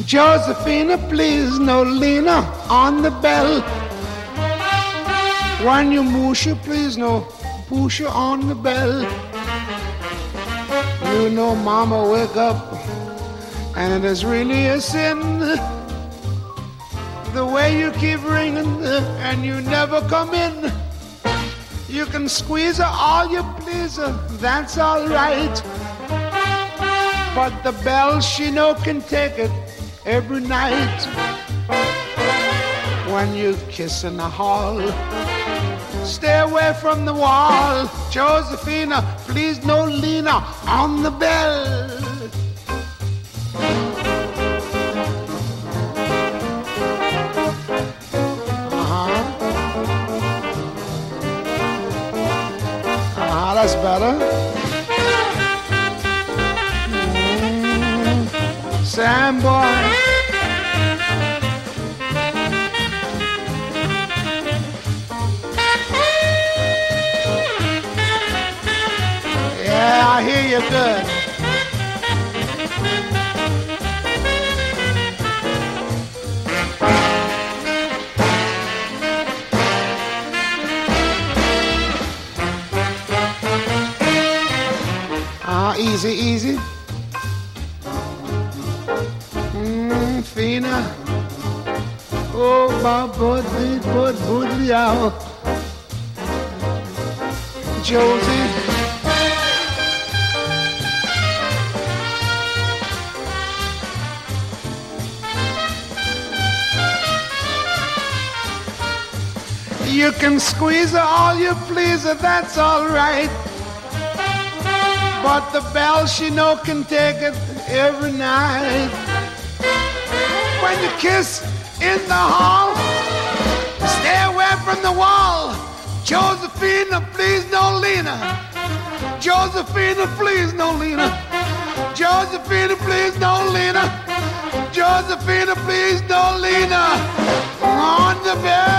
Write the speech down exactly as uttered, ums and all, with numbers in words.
Josephina, please, no Lena on the bell. When you Musha, please, no Pusha on the bell. You know, Mama, wake up, and it is really a sin. The way you keep ringing, and you never come in. You can squeeze her all you please her, that's all right. But the bell, she no can take it every night. When you kiss in the hall, stay away from the wall. Josephina, please no Lena on the bell. Uh-huh. Uh-huh, that's better. Mm, Sam boy. Yeah, I hear you good. Ah, uh, easy, easy. Mmm, Fina. Oh, my body, body, body, out. Josie. You can squeeze her all you please her, that's all right. But the bell, she no can take it every night. When you kiss in the hall, stay away from the wall. Josephina, please no Lena. Josephina, please no Lena. Josephina, please no Lena. Josephina, please no Lena. On the bell.